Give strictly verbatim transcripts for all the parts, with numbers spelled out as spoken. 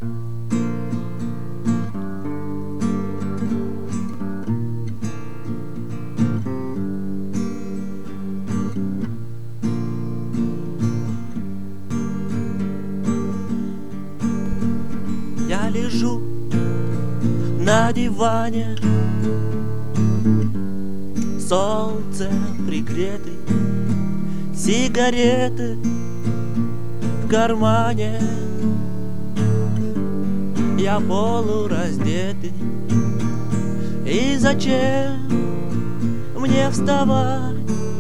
Я лежу на диване, солнце пригретый, сигареты в кармане. Я полураздетый, и зачем мне вставать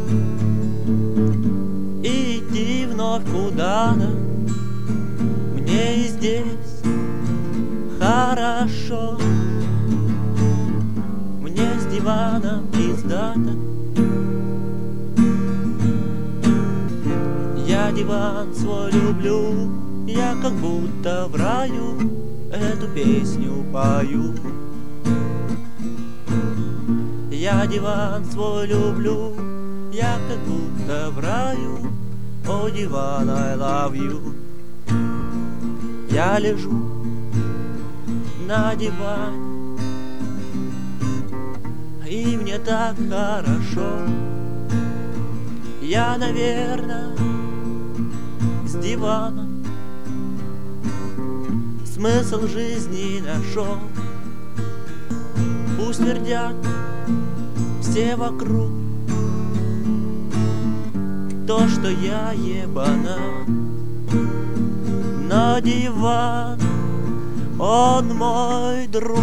и идти вновь куда-то? Мне и здесь хорошо, мне с дивана пиздато. Я диван свой люблю, я как будто в раю эту песню пою. Я диван свой люблю, я как будто в раю. О, диван, I love you. Я лежу на диване, и мне так хорошо. Я, наверное, с дивана смысл жизни нашел. Пусть твердят все вокруг то, что я ебана, но диван, он мой друг.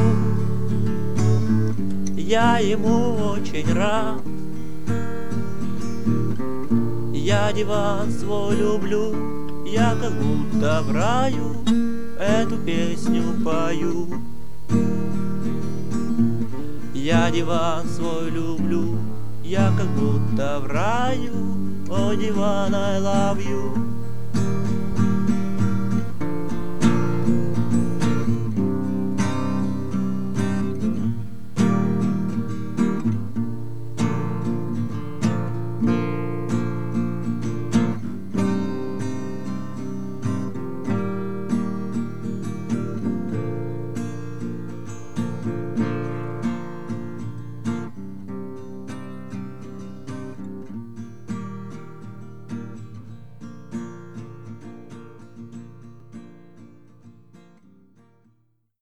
Я ему очень рад. Я диван свой люблю, я как будто в раю эту песню пою. Я диван свой люблю, я как будто в раю. О, диван, I love you.